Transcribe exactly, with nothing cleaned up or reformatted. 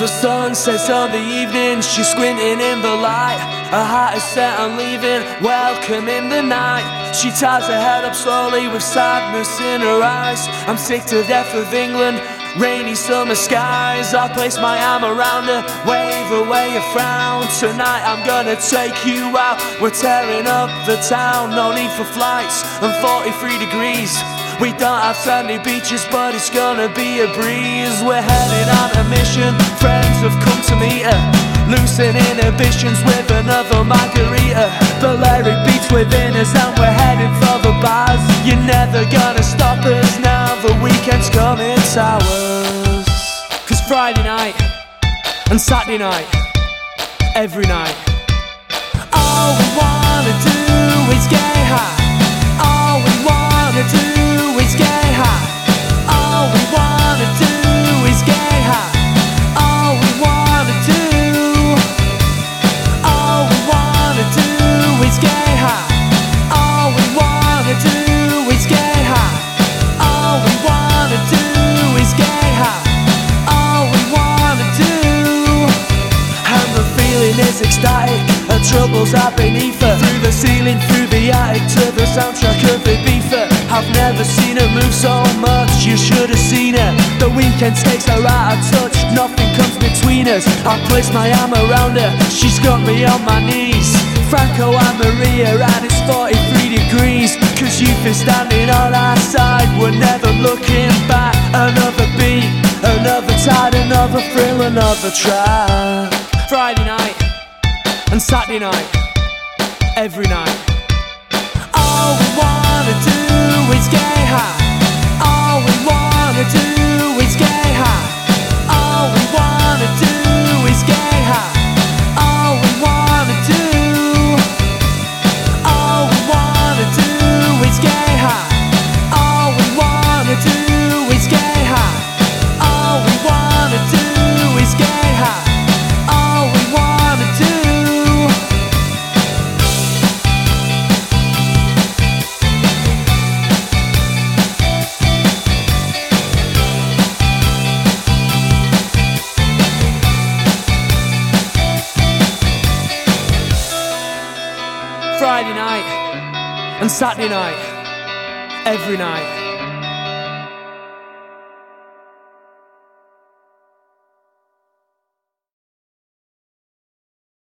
The sun sets on the evening, she's squinting in the light. Her heart is set on leaving, welcoming the night. She ties her head up slowly with sadness in her eyes. I'm sick to death of England, rainy summer skies. I place my arm around her, wave away a frown. Tonight I'm gonna take you out, we're tearing up the town. No need for flights and forty-three degrees. We don't have sandy beaches, but it's gonna be a breeze. We're heading on a mission, friends have come to meet her. Loosen inhibitions with another margarita. The lyric beats within us and we're heading for the bars. You're never gonna stop us now, the weekend's coming to ours. Cause Friday night and Saturday night, every night, all we wanna do is get high. All we wanna do is get high. All we wanna do is get high. All we wanna do, all we wanna do is get high. All we wanna do is get high. All we wanna do is get high. All we wanna do. And the feeling is ecstatic, her troubles are beneath her. Through the ceiling, through the attic, to the soundtrack of Ibiza. I've never seen her move so much, you should have seen her. The weekend takes her out of touch, nothing comes between us. I place my arm around her, she's got me on my knees. Franco and Maria, and it's forty-three degrees. Cause you've been standing on our side, we're never looking back. Another beat, another tide, another thrill, another track. Friday night and Saturday night, every night. All we wanna do is get high. All we wanna do is get high. All we wanna do is get high. All we wanna do, all we wanna do is get high. All we wanna do is get high. All we wanna do is get high. All we wanna do. Friday night and Saturday night, every night.